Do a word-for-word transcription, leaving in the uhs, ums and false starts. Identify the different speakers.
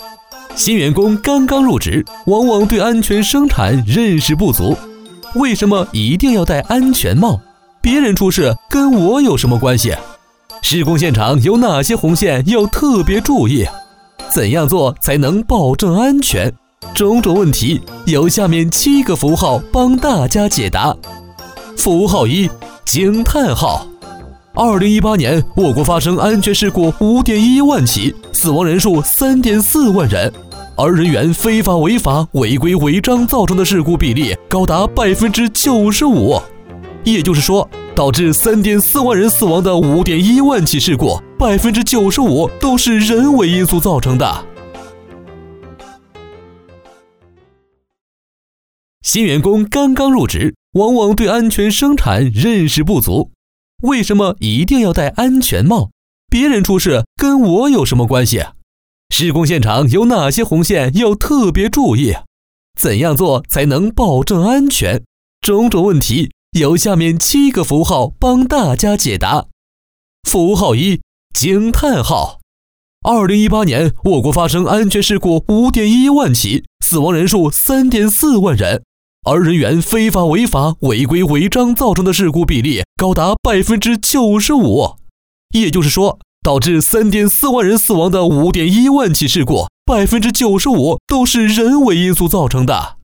Speaker 1: 新员工刚刚入职，往往对安全生产认识不足。为什么一定要戴安全帽？别人出事跟我有什么关系？施工现场有哪些红线要特别注意？怎样做才能保证安全？种种问题由下面七个符号帮大家解答。符号一：惊叹号。二零一八年，我国发生安全事故 五点一万起，死亡人数 三点四万人，而人员非法违法、违规违章造成的事故比例高达 百分之九十五。也就是说，导致 三点四万人死亡的 五点一万起事故 百分之九十五 都是人为因素造成的。新员工刚刚入职，往往对安全生产认识不足。为什么一定要戴安全帽？别人出事跟我有什么关系？施工现场有哪些红线要特别注意？怎样做才能保证安全？种种问题由下面七个符号帮大家解答。符号一：惊叹号。二零一八年，我国发生安全事故 五点一万起，死亡人数 三点四万人，而人员非法违法、违规违章造成的事故比例高达 百分之九十五。也就是说，导致 三点四万人死亡的 五点一万起事故 百分之九十五 都是人为因素造成的。